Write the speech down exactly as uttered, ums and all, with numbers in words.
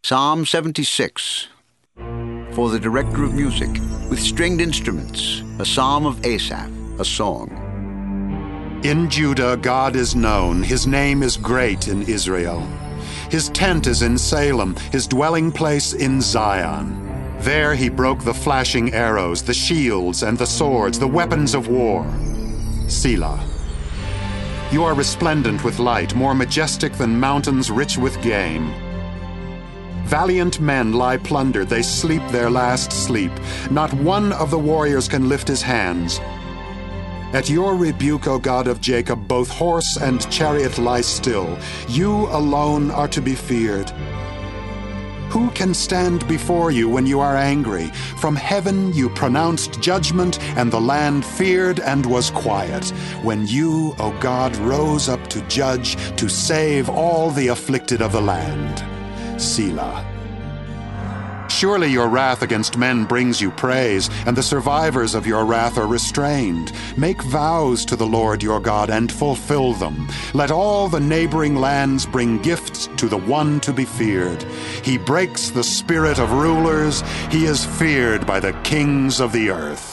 Psalm seventy-six. For the director of music, with stringed instruments, a psalm of Asaph, a song. In Judah God is known, his name is great in Israel. His tent is in Salem, his dwelling place in Zion. There he broke the flashing arrows, the shields and the swords, the weapons of war. Selah. You are resplendent with light, more majestic than mountains rich with game. Valiant men lie plundered, they sleep their last sleep. Not one of the warriors can lift his hands. At your rebuke, O God of Jacob, both horse and chariot lie still. You alone are to be feared. Who can stand before you when you are angry? From heaven you pronounced judgment, and the land feared and was quiet. When you, O God, rose up to judge, to save all the afflicted of the land. Selah. Surely your wrath against men brings you praise, and the survivors of your wrath are restrained. Make vows to the Lord your God and fulfill them. Let all the neighboring lands bring gifts to the one to be feared. He breaks the spirit of rulers. He is feared by the kings of the earth.